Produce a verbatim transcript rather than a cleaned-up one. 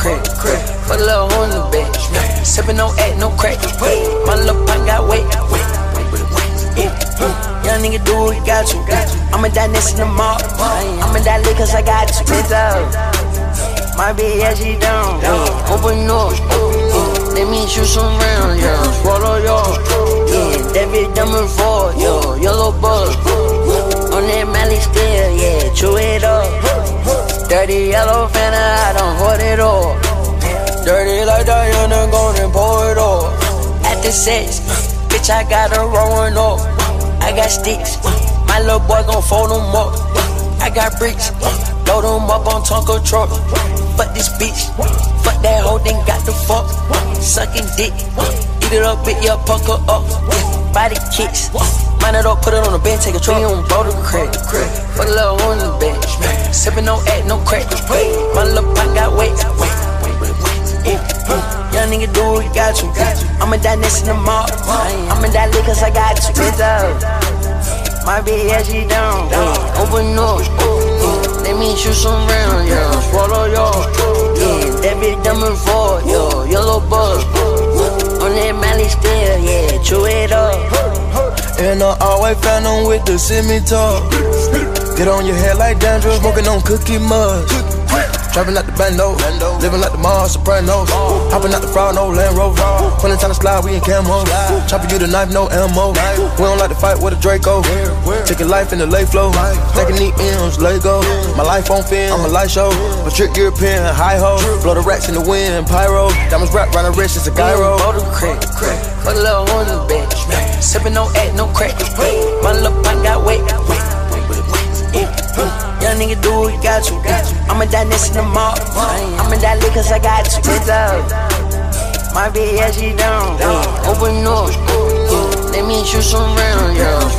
crack, crack. Put a little hole in the bed. Sippin' no act, no crack. My little pint got weight. Young nigga do what he got to. I'ma die next in the mall. I'ma die lit cause I got to. My bitch, yeah, she down. Open up. Let me shoot some rounds, yeah. Swallow y'all. Yeah, that bitch dumb and four, yo. Yellow bug. On that Mally still, yeah. Chew it up. Dirty yellow Fanta, I don't hold it all. Dirty like Diana, gonna pour it all. At the sex, bitch, I got her rolling up. I got sticks, my little boy gon' fold them up. I got bricks, load them up on Tonka truck. Fuck this bitch, fuck that hoe, then got the fuck. Sucking dick, eat it up, bitch, yeah, pucker up. Body kicks, mind it up, put it on the bed, take a trip. On blow the crack, put a little hole in the bed. Sippin' no act, no crack. My little pint got weight. Young nigga do what he got to. I'ma die next in the mall. I'ma die lit cause I got to. My bitch, yeah, she down. Open up. Let me shoot some rounds, yeah. Swallow y'all. Yeah, that bitch dumb and four, yo. Yellow bug. On that Mally still, yeah. Chew it up. And I always found them with the scimitar. Get on your head like dandruff, smoking on cookie mud. Driving out the bando, living like the Mars Sopranos. Hopping out the fraud, no Land Rover. When it's time to slide, we in camo. Chopping you the knife, no ammo. We don't like to fight with a Draco. Taking life in the lay flow. Stacking the M's, Lego. My life on film, I'm a light show. A trick European, high ho. Blow the racks in the wind, pyro. Diamonds wrapped round the wrist, it's a gyro. Blow the crack, crack. Put a little hole in the bed. Sippin' no act, no crack. My little pint got weight. Young nigga do what he got to. I'ma die next in the mall. I'ma die lit cause I got to. My bitch, yeah, she down. Open up. Let me shoot some rounds, yeah.